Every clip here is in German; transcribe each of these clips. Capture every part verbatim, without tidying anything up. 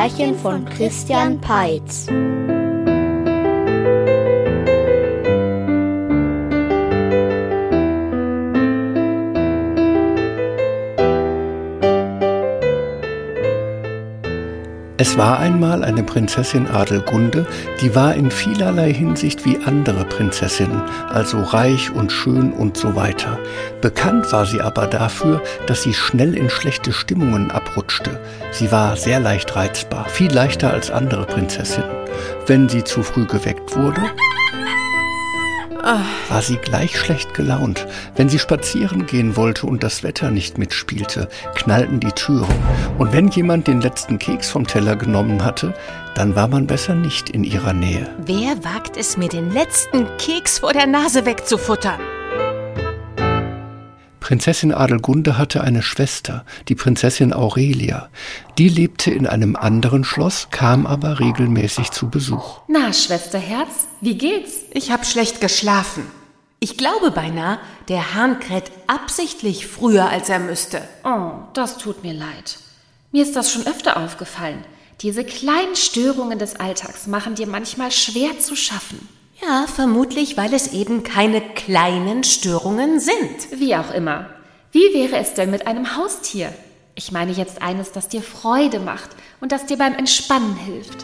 Märchen von Christian Peitz. Es war einmal eine Prinzessin Adelgunde, die war in vielerlei Hinsicht wie andere Prinzessinnen, also reich und schön und so weiter. Bekannt war sie aber dafür, dass sie schnell in schlechte Stimmungen abrutschte. Sie war sehr leicht reizbar, viel leichter als andere Prinzessinnen. Wenn sie zu früh geweckt wurde, war sie gleich schlecht gelaunt. Wenn sie spazieren gehen wollte und das Wetter nicht mitspielte, knallten die Türen. Und wenn jemand den letzten Keks vom Teller genommen hatte, dann war man besser nicht in ihrer Nähe. Wer wagt es, mir den letzten Keks vor der Nase wegzufuttern? Prinzessin Adelgunde hatte eine Schwester, die Prinzessin Aurelia. Die lebte in einem anderen Schloss, kam aber regelmäßig zu Besuch. Na, Schwesterherz, wie geht's? Ich hab schlecht geschlafen. Ich glaube beinahe, der Hahn kräht absichtlich früher, als er müsste. Oh, das tut mir leid. Mir ist das schon öfter aufgefallen. Diese kleinen Störungen des Alltags machen dir manchmal schwer zu schaffen. Ja, vermutlich, weil es eben keine kleinen Störungen sind. Wie auch immer. Wie wäre es denn mit einem Haustier? Ich meine jetzt eines, das dir Freude macht und das dir beim Entspannen hilft.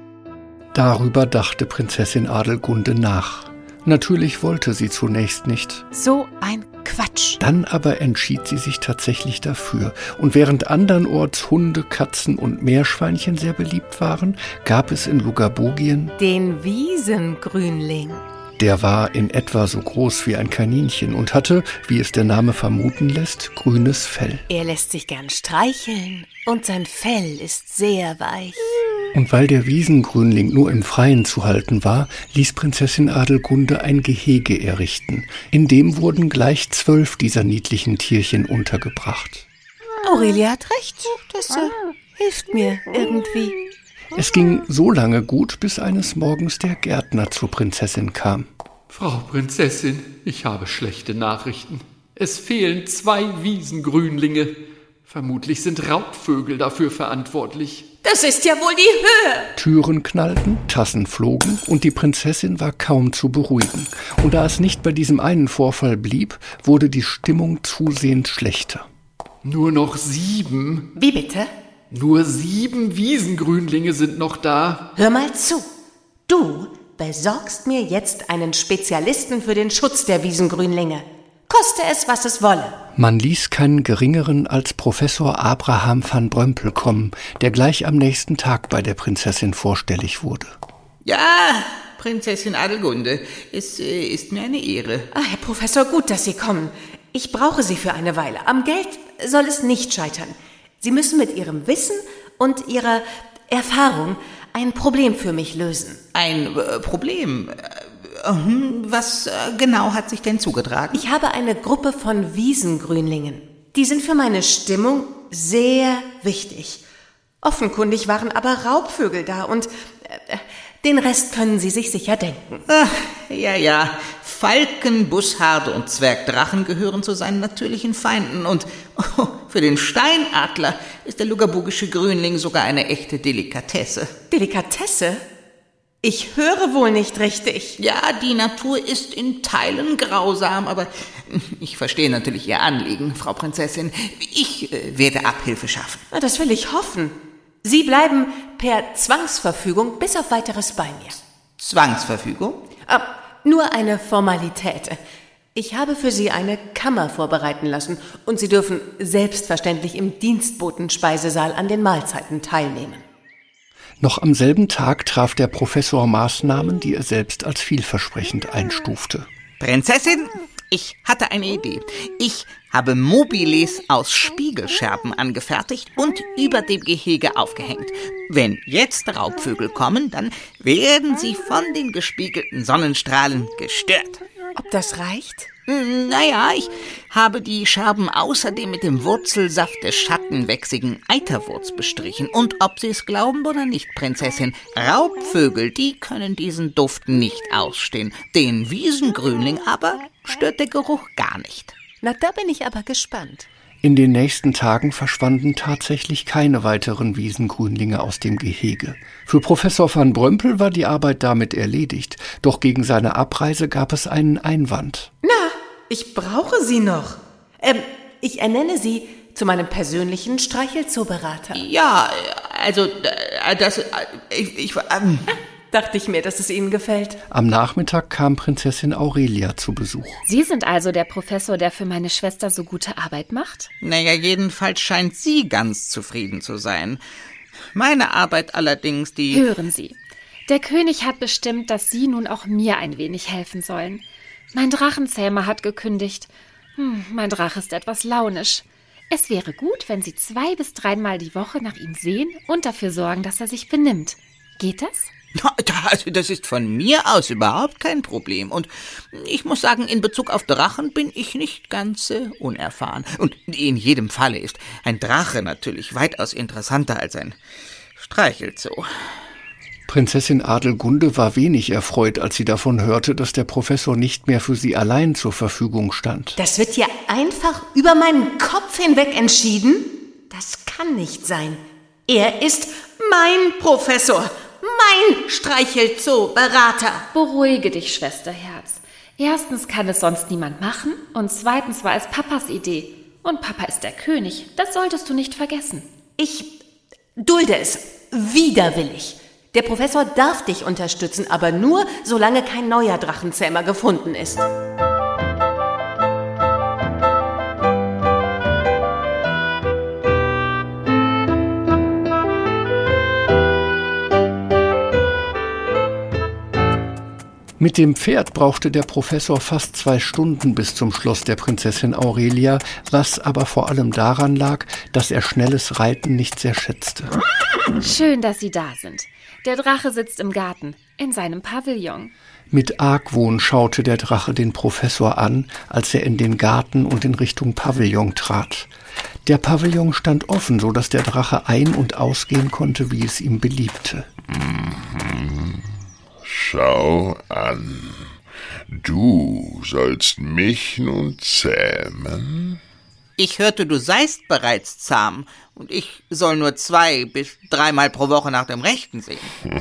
Darüber dachte Prinzessin Adelgunde nach. Natürlich wollte sie zunächst nicht. So ein Quatsch. Dann aber entschied sie sich tatsächlich dafür. Und während andernorts Hunde, Katzen und Meerschweinchen sehr beliebt waren, gab es in Lugabogien den Wiesengrünling. Der war in etwa so groß wie ein Kaninchen und hatte, wie es der Name vermuten lässt, grünes Fell. Er lässt sich gern streicheln und sein Fell ist sehr weich. Und weil der Wiesengrünling nur im Freien zu halten war, ließ Prinzessin Adelgunde ein Gehege errichten. In dem wurden gleich zwölf dieser niedlichen Tierchen untergebracht. Aurelia hat recht, das äh, hilft mir irgendwie. Es ging so lange gut, bis eines Morgens der Gärtner zur Prinzessin kam. Frau Prinzessin, ich habe schlechte Nachrichten. Es fehlen zwei Wiesengrünlinge. Vermutlich sind Raubvögel dafür verantwortlich. Das ist ja wohl die Höhe! Türen knallten, Tassen flogen und die Prinzessin war kaum zu beruhigen. Und da es nicht bei diesem einen Vorfall blieb, wurde die Stimmung zusehends schlechter. Nur noch sieben? Wie bitte? Nur sieben Wiesengrünlinge sind noch da. Hör mal zu. Du besorgst mir jetzt einen Spezialisten für den Schutz der Wiesengrünlinge. Koste es, was es wolle. Man ließ keinen geringeren als Professor Abraham van Brömpel kommen, der gleich am nächsten Tag bei der Prinzessin vorstellig wurde. Ja, Prinzessin Adelgunde, es äh, ist mir eine Ehre. Ah, Herr Professor, gut, dass Sie kommen. Ich brauche Sie für eine Weile. Am Geld soll es nicht scheitern. Sie müssen mit Ihrem Wissen und Ihrer Erfahrung ein Problem für mich lösen. Ein äh, Problem? Was genau hat sich denn zugetragen? Ich habe eine Gruppe von Wiesengrünlingen. Die sind für meine Stimmung sehr wichtig. Offenkundig waren aber Raubvögel da und äh, den Rest können Sie sich sicher denken. Ach, ja, ja. Falken, Bussarde und Zwergdrachen gehören zu seinen natürlichen Feinden. Und oh, für den Steinadler ist der lugabogische Grünling sogar eine echte Delikatesse. Delikatesse? Ich höre wohl nicht richtig. Ja, die Natur ist in Teilen grausam, aber ich verstehe natürlich Ihr Anliegen, Frau Prinzessin. Ich äh, werde Abhilfe schaffen. Na, das will ich hoffen. Sie bleiben per Zwangsverfügung bis auf Weiteres bei mir. Zwangsverfügung? Ah, nur eine Formalität. Ich habe für Sie eine Kammer vorbereiten lassen und Sie dürfen selbstverständlich im Dienstbotenspeisesaal an den Mahlzeiten teilnehmen. Noch am selben Tag traf der Professor Maßnahmen, die er selbst als vielversprechend einstufte. Prinzessin, ich hatte eine Idee. Ich habe Mobiles aus Spiegelscherben angefertigt und über dem Gehege aufgehängt. Wenn jetzt Raubvögel kommen, dann werden sie von den gespiegelten Sonnenstrahlen gestört. Ob das reicht? Naja, ich habe die Scherben außerdem mit dem Wurzelsaft des schattenwächsigen Eiterwurz bestrichen. Und ob Sie es glauben oder nicht, Prinzessin, Raubvögel, die können diesen Duft nicht ausstehen. Den Wiesengrünling aber stört der Geruch gar nicht. Na, da bin ich aber gespannt. In den nächsten Tagen verschwanden tatsächlich keine weiteren Wiesengrünlinge aus dem Gehege. Für Professor van Brömpel war die Arbeit damit erledigt, doch gegen seine Abreise gab es einen Einwand. Na, ich brauche Sie noch. Ähm, ich ernenne Sie zu meinem persönlichen Streichelzooberater. Ja, also, das, ich, ich ähm. Dachte ich mir, dass es Ihnen gefällt. Am Nachmittag kam Prinzessin Aurelia zu Besuch. Sie sind also der Professor, der für meine Schwester so gute Arbeit macht? Naja, jedenfalls scheint sie ganz zufrieden zu sein. Meine Arbeit allerdings, die... Hören Sie, der König hat bestimmt, dass Sie nun auch mir ein wenig helfen sollen. Mein Drachenzähmer hat gekündigt. Hm, mein Drache ist etwas launisch. Es wäre gut, wenn Sie zwei- bis dreimal die Woche nach ihm sehen und dafür sorgen, dass er sich benimmt. Geht das? Also das ist von mir aus überhaupt kein Problem. Und ich muss sagen, in Bezug auf Drachen bin ich nicht ganz äh, unerfahren. Und in jedem Falle ist ein Drache natürlich weitaus interessanter als ein Streichelzoo. Prinzessin Adelgunde war wenig erfreut, als sie davon hörte, dass der Professor nicht mehr für sie allein zur Verfügung stand. Das wird hier einfach über meinen Kopf hinweg entschieden? Das kann nicht sein. Er ist mein Professor. Mein Streichelzoo-Berater. Beruhige dich, Schwesterherz. Erstens kann es sonst niemand machen und zweitens war es Papas Idee. Und Papa ist der König, das solltest du nicht vergessen. Ich dulde es widerwillig. Der Professor darf dich unterstützen, aber nur, solange kein neuer Drachenzähmer gefunden ist. Mit dem Pferd brauchte der Professor fast zwei Stunden bis zum Schloss der Prinzessin Aurelia, was aber vor allem daran lag, dass er schnelles Reiten nicht sehr schätzte. Schön, dass Sie da sind. Der Drache sitzt im Garten, in seinem Pavillon. Mit Argwohn schaute der Drache den Professor an, als er in den Garten und in Richtung Pavillon trat. Der Pavillon stand offen, so dass der Drache ein- und ausgehen konnte, wie es ihm beliebte. Schau an, du sollst mich nun zähmen? Ich hörte, du seist bereits zahm und ich soll nur zwei bis dreimal pro Woche nach dem Rechten sehen.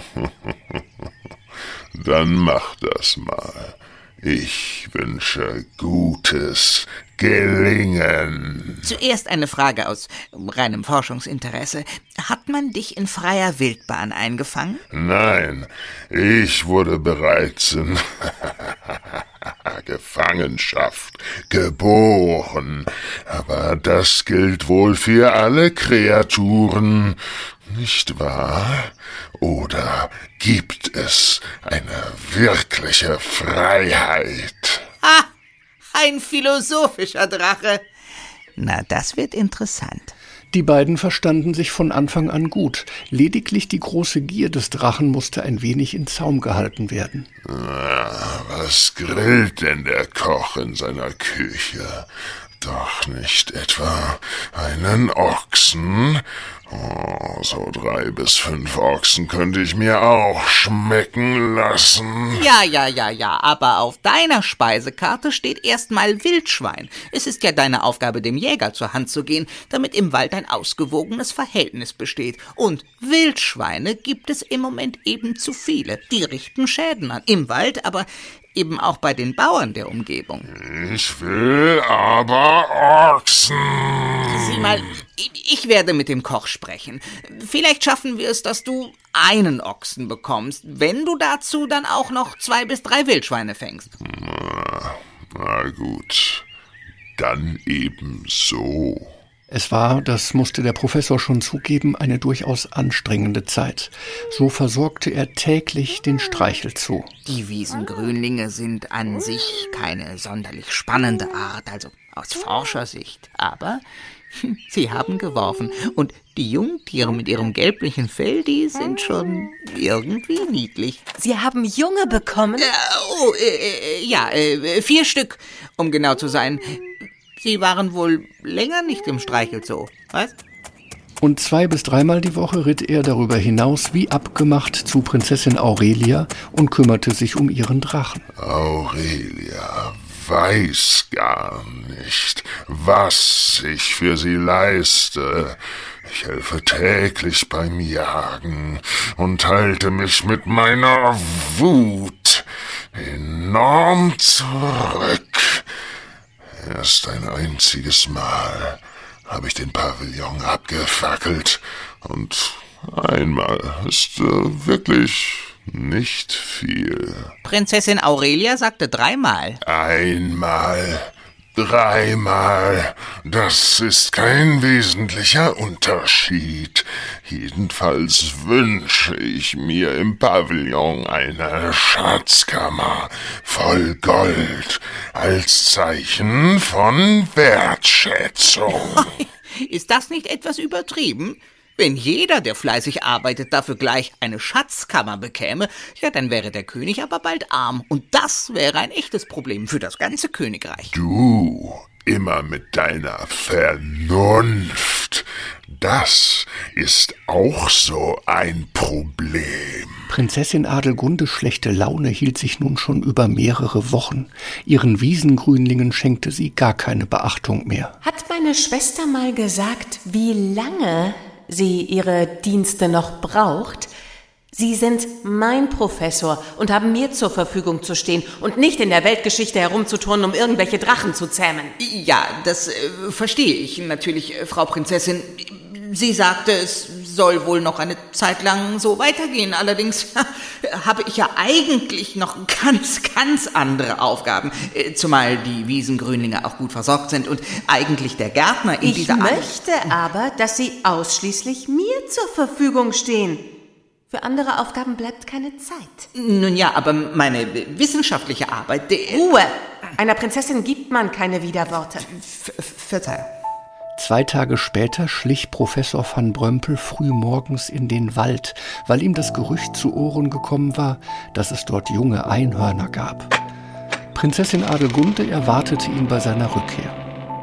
Dann mach das mal. Ich wünsche gutes Gelingen. Zuerst eine Frage aus reinem Forschungsinteresse. Hat man dich in freier Wildbahn eingefangen? Nein, ich wurde bereits in Gefangenschaft geboren. Aber das gilt wohl für alle Kreaturen, nicht wahr? Oder gibt es eine wirkliche Freiheit? Ah, ein philosophischer Drache. Na, das wird interessant. Die beiden verstanden sich von Anfang an gut. Lediglich die große Gier des Drachen musste ein wenig in Zaum gehalten werden. Na, was grillt denn der Koch in seiner Küche? Doch nicht etwa einen Ochsen? Oh, so drei bis fünf Ochsen könnte ich mir auch schmecken lassen. Ja, ja, ja, ja, aber auf deiner Speisekarte steht erstmal Wildschwein. Es ist ja deine Aufgabe, dem Jäger zur Hand zu gehen, damit im Wald ein ausgewogenes Verhältnis besteht. Und Wildschweine gibt es im Moment eben zu viele. Die richten Schäden an. Im Wald, aber eben auch bei den Bauern der Umgebung. Ich will aber Ochsen. Sieh mal, ich werde mit dem Koch sprechen. Vielleicht schaffen wir es, dass du einen Ochsen bekommst, wenn du dazu dann auch noch zwei bis drei Wildschweine fängst. Na, na gut, dann eben so. Es war, das musste der Professor schon zugeben, eine durchaus anstrengende Zeit. So versorgte er täglich den Streichelzoo. Die Wiesengrünlinge sind an sich keine sonderlich spannende Art, also aus Forschersicht. Aber sie haben geworfen. Und die Jungtiere mit ihrem gelblichen Fell, die sind schon irgendwie niedlich. Sie haben Junge bekommen? Äh, oh, äh, äh, ja, äh, vier Stück, um genau zu sein. Sie waren wohl länger nicht im Streichelzoo, was? Und zwei- bis dreimal die Woche ritt er darüber hinaus wie abgemacht zu Prinzessin Aurelia und kümmerte sich um ihren Drachen. Aurelia, weiß gar nicht, was ich für sie leiste. Ich helfe täglich beim Jagen und halte mich mit meiner Wut enorm zurück. Erst ein einziges Mal habe ich den Pavillon abgefackelt und einmal ist äh, wirklich nicht viel. Prinzessin Aurelia sagte dreimal. Einmal, dreimal, das ist kein wesentlicher Unterschied. Jedenfalls wünsche ich mir im Pavillon eine Schatzkammer voll Gold als Zeichen von Wertschätzung. Ist das nicht etwas übertrieben? Wenn jeder, der fleißig arbeitet, dafür gleich eine Schatzkammer bekäme, ja, dann wäre der König aber bald arm. Und das wäre ein echtes Problem für das ganze Königreich. Du, immer mit deiner Vernunft. Das ist auch so ein Problem. Prinzessin Adelgundes schlechte Laune hielt sich nun schon über mehrere Wochen. Ihren Wiesengrünlingen schenkte sie gar keine Beachtung mehr. Hat meine Schwester mal gesagt, wie lange sie ihre Dienste noch braucht? Sie sind mein Professor und haben mir zur Verfügung zu stehen und nicht in der Weltgeschichte herumzuturnen, um irgendwelche Drachen zu zähmen. Ja, das äh, verstehe ich natürlich, äh, Frau Prinzessin. Sie sagte, es soll wohl noch eine Zeit lang so weitergehen. Allerdings habe ich ja eigentlich noch ganz, ganz andere Aufgaben. Äh, zumal die Wiesengrünlinge auch gut versorgt sind und eigentlich der Gärtner in ich dieser... Ich möchte aber, dass sie ausschließlich mir zur Verfügung stehen. Für andere Aufgaben bleibt keine Zeit. Nun ja, aber meine wissenschaftliche Arbeit... Ruhe! Einer Prinzessin gibt man keine Widerworte. Ver- Verzeihung. Zwei Tage später schlich Professor van Brömpel frühmorgens in den Wald, weil ihm das Gerücht zu Ohren gekommen war, dass es dort junge Einhörner gab. Prinzessin Adelgunde erwartete ihn bei seiner Rückkehr.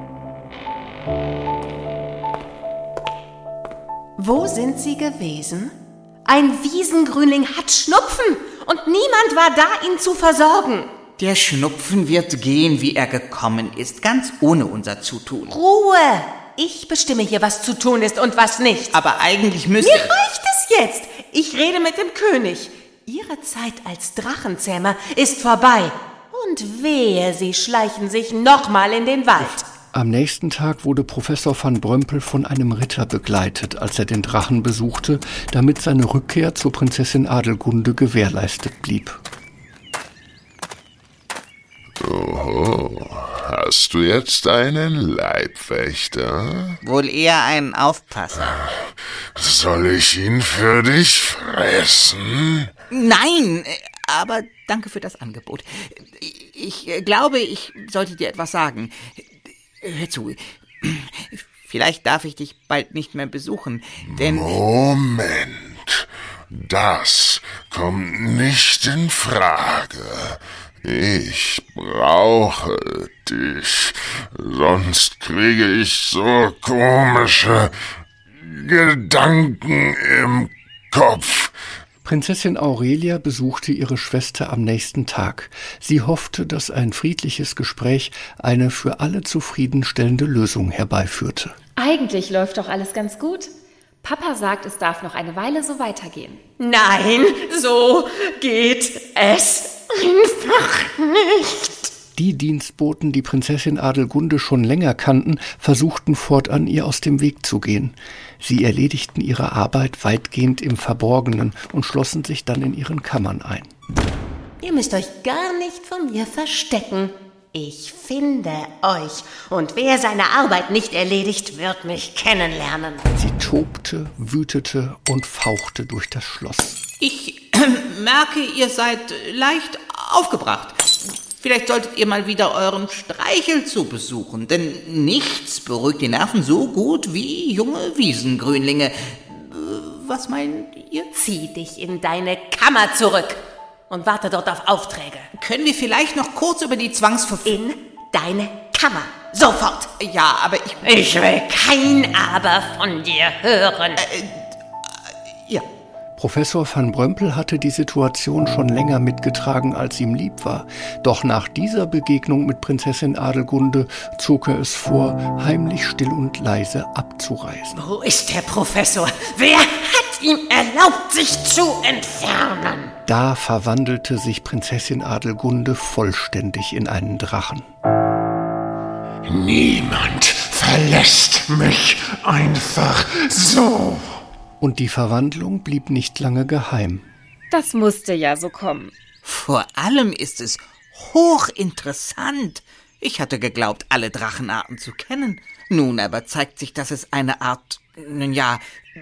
Wo sind Sie gewesen? Ein Wiesengrünling hat Schnupfen und niemand war da, ihn zu versorgen. Der Schnupfen wird gehen, wie er gekommen ist, ganz ohne unser Zutun. Ruhe! Ich bestimme hier, was zu tun ist und was nicht. Aber eigentlich müsste... Mir reicht es jetzt. Ich rede mit dem König. Ihre Zeit als Drachenzähmer ist vorbei. Und wehe, Sie schleichen sich nochmal in den Wald. Am nächsten Tag wurde Professor van Brömpel von einem Ritter begleitet, als er den Drachen besuchte, damit seine Rückkehr zur Prinzessin Adelgunde gewährleistet blieb. Oho, hast du jetzt einen Leibwächter? Wohl eher einen Aufpasser. Soll ich ihn für dich fressen? Nein, aber danke für das Angebot. Ich glaube, ich sollte dir etwas sagen. Hör zu, vielleicht darf ich dich bald nicht mehr besuchen, denn... Moment, das kommt nicht in Frage. Ich brauche dich, sonst kriege ich so komische Gedanken im Kopf. Prinzessin Aurelia besuchte ihre Schwester am nächsten Tag. Sie hoffte, dass ein friedliches Gespräch eine für alle zufriedenstellende Lösung herbeiführte. Eigentlich läuft doch alles ganz gut. Papa sagt, es darf noch eine Weile so weitergehen. Nein, so geht es einfach nicht. Die Dienstboten, die Prinzessin Adelgunde schon länger kannten, versuchten fortan, ihr aus dem Weg zu gehen. Sie erledigten ihre Arbeit weitgehend im Verborgenen und schlossen sich dann in ihren Kammern ein. Ihr müsst euch gar nicht von mir verstecken. Ich finde euch. Und wer seine Arbeit nicht erledigt, wird mich kennenlernen. Sie tobte, wütete und fauchte durch das Schloss. Ich merke, ihr seid leicht aufgebracht. Vielleicht solltet ihr mal wieder euren Streichelzoo besuchen, denn nichts beruhigt die Nerven so gut wie junge Wiesengrünlinge. Was meint ihr? Zieh dich in deine Kammer zurück und warte dort auf Aufträge. Können wir vielleicht noch kurz über die Zwangsverfügung... In deine Kammer. Sofort. Ja, aber ich... Ich will kein Aber von dir hören. Äh, ja. Professor van Brömpel hatte die Situation schon länger mitgetragen, als ihm lieb war. Doch nach dieser Begegnung mit Prinzessin Adelgunde zog er es vor, heimlich still und leise abzureisen. Wo ist der Professor? Wer hat ihm erlaubt, sich zu entfernen? Da verwandelte sich Prinzessin Adelgunde vollständig in einen Drachen. Niemand verlässt mich einfach so. Und die Verwandlung blieb nicht lange geheim. Das musste ja so kommen. Vor allem ist es hochinteressant. Ich hatte geglaubt, alle Drachenarten zu kennen. Nun aber zeigt sich, dass es eine Art, nun ja,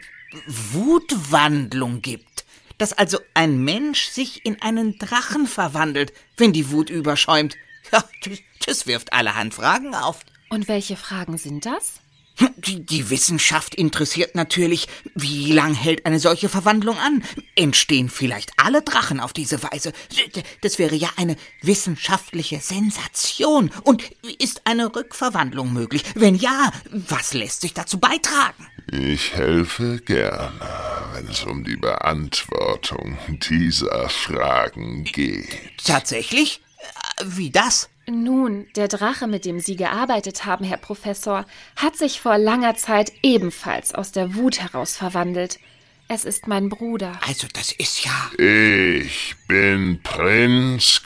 Wutwandlung gibt. Dass also ein Mensch sich in einen Drachen verwandelt, wenn die Wut überschäumt. Ja, das, das wirft allerhand Fragen auf. Und welche Fragen sind das? Die, die Wissenschaft interessiert natürlich, wie lang hält eine solche Verwandlung an? Entstehen vielleicht alle Drachen auf diese Weise? Das wäre ja eine wissenschaftliche Sensation. Und ist eine Rückverwandlung möglich? Wenn ja, was lässt sich dazu beitragen? Ich helfe gerne, wenn es um die Beantwortung dieser Fragen geht. Tatsächlich? Wie das? Nun, der Drache, mit dem Sie gearbeitet haben, Herr Professor, hat sich vor langer Zeit ebenfalls aus der Wut heraus verwandelt. Es ist mein Bruder. Also das ist ja... Ich bin Prinz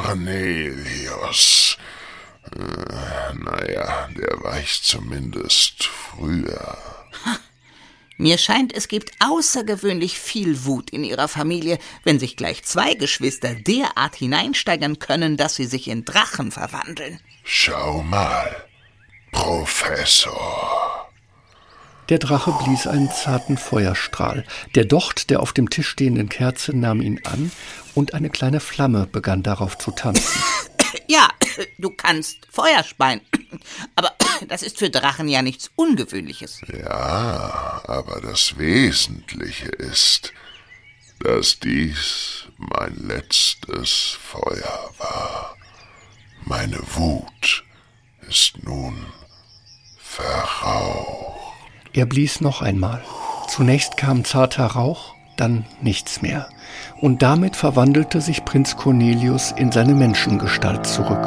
Cornelius. Äh, naja, der war ich zumindest früher. Mir scheint, es gibt außergewöhnlich viel Wut in Ihrer Familie, wenn sich gleich zwei Geschwister derart hineinsteigern können, dass sie sich in Drachen verwandeln. Schau mal, Professor. Der Drache blies einen zarten Feuerstrahl. Der Docht der auf dem Tisch stehenden Kerze nahm ihn an und eine kleine Flamme begann darauf zu tanzen. Ja, du kannst Feuer speien, aber das ist für Drachen ja nichts Ungewöhnliches. Ja, aber das Wesentliche ist, dass dies mein letztes Feuer war. Meine Wut ist nun verraucht. Er blies noch einmal. Zunächst kam zarter Rauch, dann nichts mehr. Und damit verwandelte sich Prinz Cornelius in seine Menschengestalt zurück.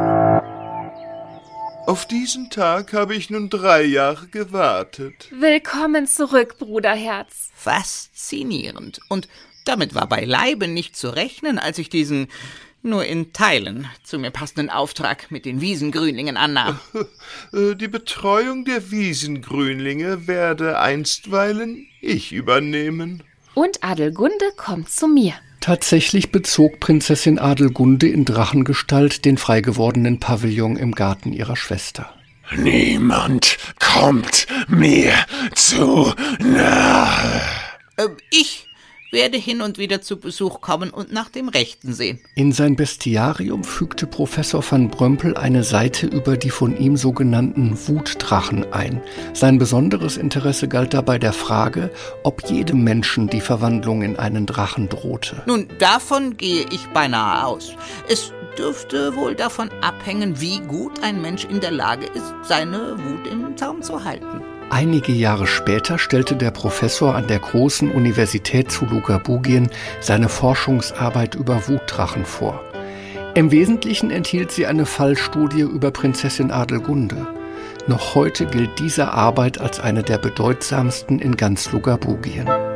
Auf diesen Tag habe ich nun drei Jahre gewartet. Willkommen zurück, Bruderherz. Faszinierend. Und damit war beileibe nicht zu rechnen, als ich diesen nur in Teilen zu mir passenden Auftrag mit den Wiesengrünlingen annahm. Die Betreuung der Wiesengrünlinge werde einstweilen ich übernehmen. Und Adelgunde kommt zu mir. Tatsächlich bezog Prinzessin Adelgunde in Drachengestalt den freigewordenen Pavillon im Garten ihrer Schwester. Niemand kommt mir zu nahe. Äh, ich werde hin und wieder zu Besuch kommen und nach dem Rechten sehen. In sein Bestiarium fügte Professor van Brömpel eine Seite über die von ihm sogenannten Wutdrachen ein. Sein besonderes Interesse galt dabei der Frage, ob jedem Menschen die Verwandlung in einen Drachen drohte. Nun, davon gehe ich beinahe aus. Es dürfte wohl davon abhängen, wie gut ein Mensch in der Lage ist, seine Wut im Zaum zu halten. Einige Jahre später stellte der Professor an der großen Universität zu Lugabugien seine Forschungsarbeit über Wutdrachen vor. Im Wesentlichen enthielt sie eine Fallstudie über Prinzessin Adelgunde. Noch heute gilt diese Arbeit als eine der bedeutsamsten in ganz Lugabugien.